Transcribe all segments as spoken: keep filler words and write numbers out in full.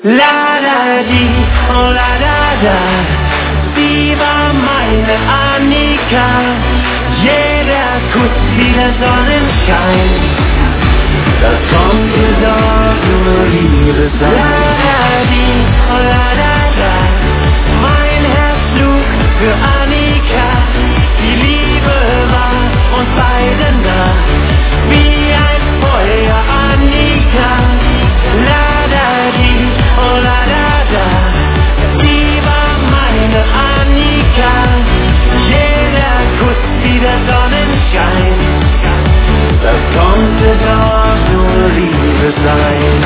La da di, oh la da da, sie war meine Annika. Jeder Kuss wie der Sonnenschein, das konnte doch nur Liebe sein. La da di, oh la da da, mein Herz schlug für Annika. Die Liebe war uns beiden nah, wie ein Feuer, Annika. La da di, oh la da da, sie war meine Annika. Jeder Kuss wie der Sonnenschein, das konnte doch nur Liebe sein.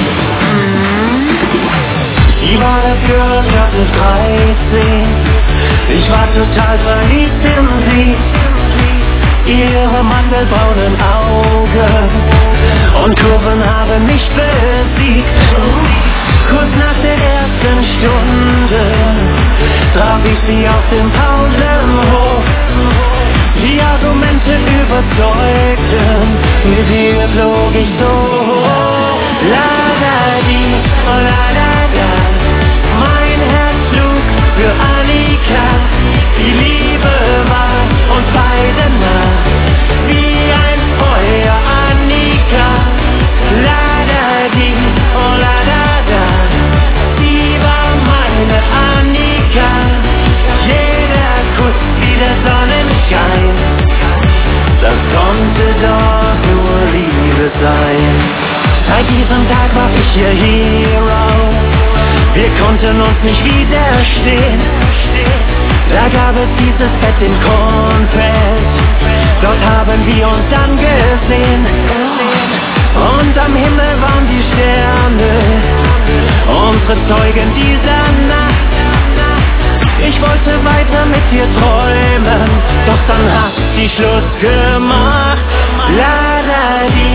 Sie war der Führerklasse dreizehn, ich war total verliebt in sie. Ihre mandelbraunen Augen und Kurven haben mich besiegt. Kurz nach der ersten Stunde traf ich sie auf dem Pausenhof. Die Argumente überzeugten, mit ihr flog ich so hoch. La da di, oh la da da, mein Herz schlug für Annika. Die Liebe war uns beiden nah, wie ein Feuer, Annika. La da di, oh la da da, sie war meine Annika. Jeder Kuss wie der Sonnenschein, das konnte doch nur Liebe sein. Seit diesem Tag war ich ihr Hero, wir konnten uns nicht widerstehen. Da gab es dieses Bett in Kornfeld, dort haben wir uns angesehen. Und am Himmel waren die Sterne, unsere Zeugen dieser Nacht. Ich wollte weiter mit dir träumen, doch dann hat sie Schluss gemacht. La da di,